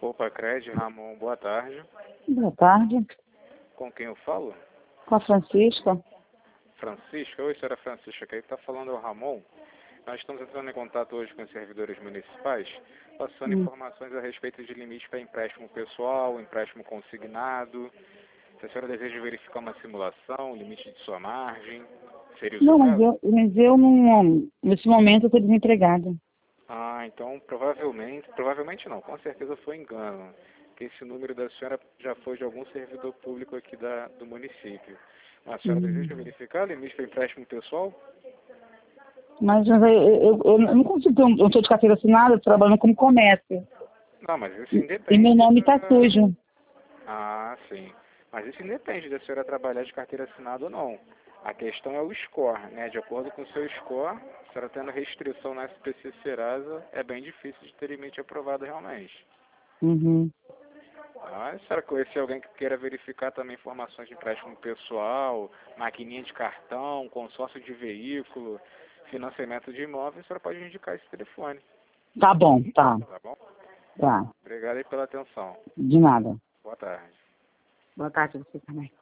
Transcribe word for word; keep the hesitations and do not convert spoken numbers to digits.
Poupa-Cred, Ramon, boa tarde. Boa tarde. Com quem eu falo? Com a Francisca. Francisca? Oi, senhora Francisca, quem está falando é o Ramon. Nós estamos entrando em contato hoje com os servidores municipais, passando Hum. informações a respeito de limites para empréstimo pessoal, empréstimo consignado. Se a senhora deseja verificar uma simulação, limite de sua margem, seria o Não, seu mas caso? eu, mas eu não, nesse momento eu estou desempregada. Ah, então provavelmente, provavelmente não, com certeza foi engano, que esse número da senhora já foi de algum servidor público aqui da, do município. A senhora Hum. deseja verificar limite para empréstimo pessoal? Mas eu, eu, eu não consigo ter um, eu estou de carteira assinada, estou trabalhando como comércio. Não, mas isso E, independe e meu nome está da... sujo. Ah, sim. Mas isso independe da senhora trabalhar de carteira assinada ou não. A questão é o score, né? De acordo com o seu score, a senhora tendo restrição na S P C Serasa, é bem difícil de ter limite aprovado realmente. Uhum. Ah, se a senhora conhecer alguém que queira verificar também informações de empréstimo pessoal, maquininha de cartão, consórcio de veículo, financiamento de imóveis, a senhora pode indicar esse telefone. Tá bom, tá. Tá bom? Tá. Obrigado aí pela atenção. De nada. Boa tarde. Boa tarde a você também.